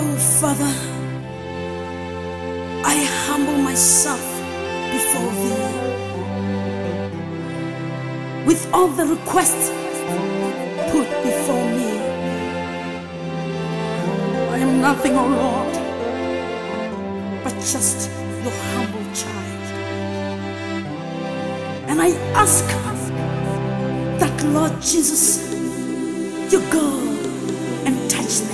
Oh, Father, I humble myself before Thee with all the requests put before me. I am nothing, oh Lord, but just your humble child. And I ask that, Lord Jesus, you go and touch them.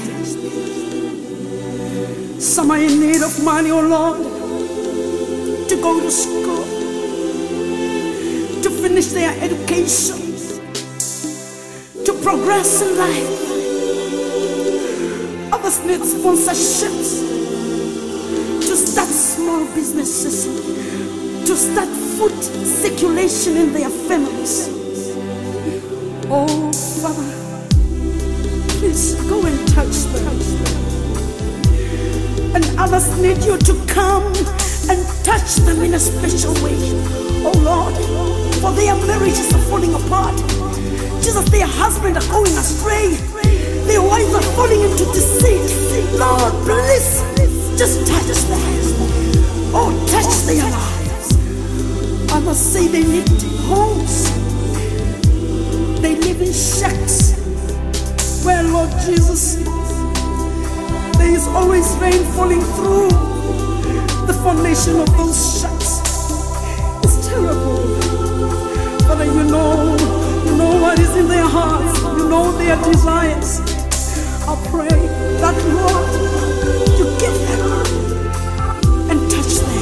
Some are in need of money, oh Lord, to go to school, to finish their education, to progress in life. Others need sponsorships, to start small businesses, to start food circulation in their families. Oh, Father, please go and touch them. And others need you to come and touch them in a special way. Oh Lord, for their marriages are falling apart. Jesus, their husbands are going astray. Their wives are falling into deceit. Lord, please, just touch them. Oh, touch their lives. Others say they need homes. They live in shacks where, Lord Jesus, there is always rain falling through the foundation of those shacks. It's terrible. But you know what is in their hearts. You know their desires. I pray that, Lord, you give them and touch them.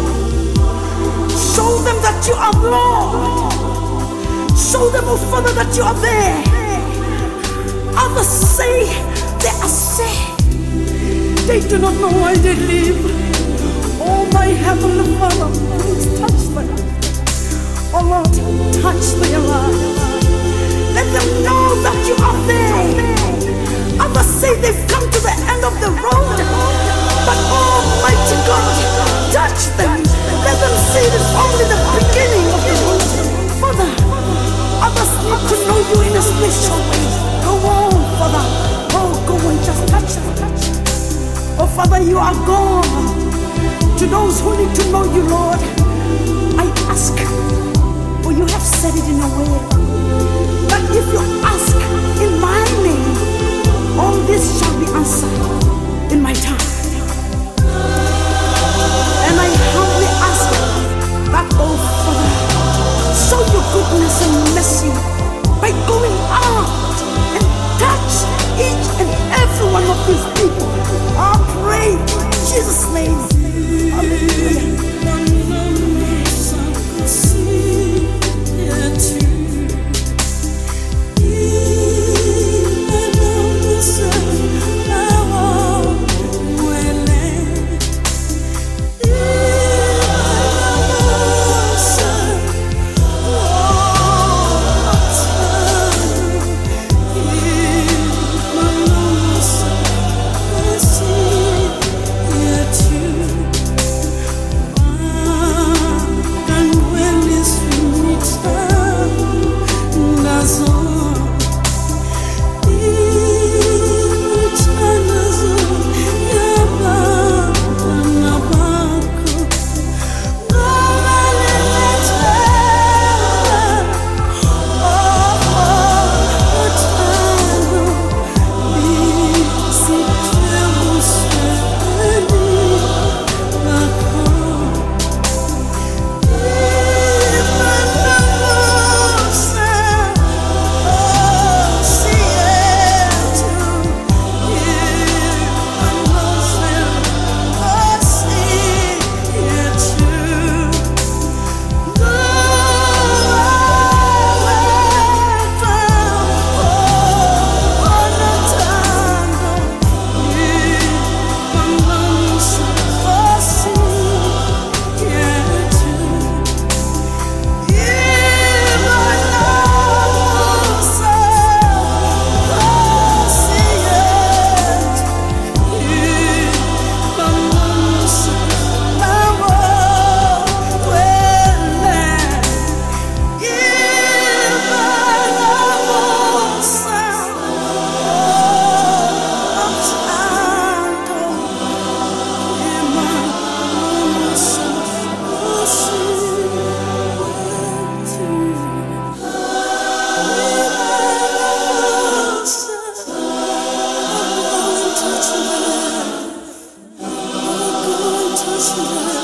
Show them that you are Lord. Show them, oh Father, that you are there. Others say they are sad. They do not know why they live. Oh, my Heavenly Father, please touch them. Oh Lord, touch their lives. Let them know that you are there. Others say they've come to the end of the road, but Almighty God, touch them. Let them see it is only the beginning of the road. Father, others need to know you in a special way. Go on, Father. Oh, go and just touch them. Oh, Father, you are God. To those who need to know you, Lord, I ask, for you have said it in a way, that if you ask in my name, all this shall be answered in my time. And I humbly ask that, oh Father, show your goodness and mercy by going out and touch each and every one of these people. I pray in Jesus' name. Hallelujah. love.